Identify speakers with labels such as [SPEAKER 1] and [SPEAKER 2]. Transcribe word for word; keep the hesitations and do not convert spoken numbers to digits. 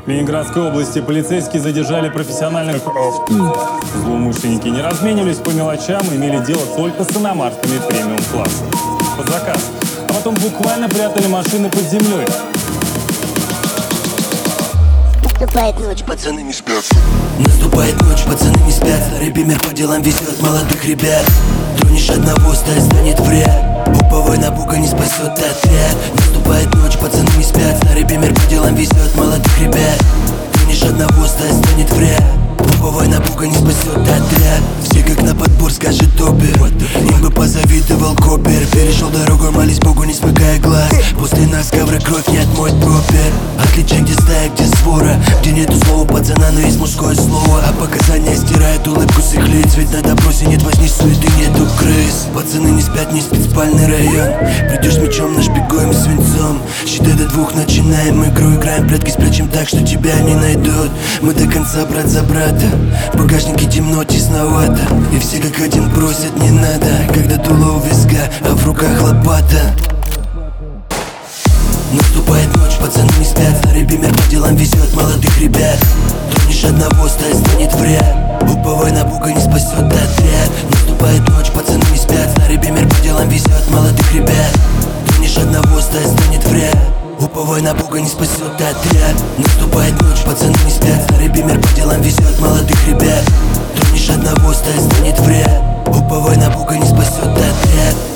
[SPEAKER 1] В Ленинградской области полицейские задержали профессиональных злоумышленники. Не разменивались по мелочам и имели дело только с иномарками премиум-класса. Под заказ. А потом буквально прятали машины под землей.
[SPEAKER 2] Наступает ночь, пацаны не спят.
[SPEAKER 3] Наступает ночь, пацаны не спят. Старый мир по делам везет молодых ребят. Тронешь одного, стать станет вред. Уповой на Бога не спасет отряд. Наступает ночь, пацаны не спят. Старый мир по делам везет молодых ребят. Тронешь одного, стать станет вред. Уповой на Бога не спасет отряд. Все как на подбор скажет топер. Им бы позавидовал Копер. Перешел дорогу, молись Богу, не смыкая глаз. После нас ковра кровь не отмоет пропер. Отличай, где стая, где свора. Где нету слова пацана, но есть мужское слово. А показания стирают улыбку с их лиц. Ведь на допросе нет возни суеты, нету крыс. Пацаны не спят, не спит спальный район. Придешь мечом, нашпигуем свинцом. Считай до двух, начинаем игру. Играем прятки, спрячем так, что тебя не найдут. Мы до конца брат за брата. В багажнике темно, тесновато. И все как один просят, не надо. Когда дуло у виска, а в руках лопата. Наступает ночь, пацаны не спят. Старый бимер по делам везет молодых ребят. Тронешь одного, стать станет вред. Уповой на Бога не спасет отряд. Наступает ночь, пацаны не спят. Старый бимер по делам везет молодых ребят. Тронешь одного, стать станет вред. Уповой на Бога не спасет отряд. Наступает ночь, пацаны не спят. Старый бимер по делам везет молодых ребят. Тронешь одного, стать станет вред. Уповой на Бога не спасет отряд.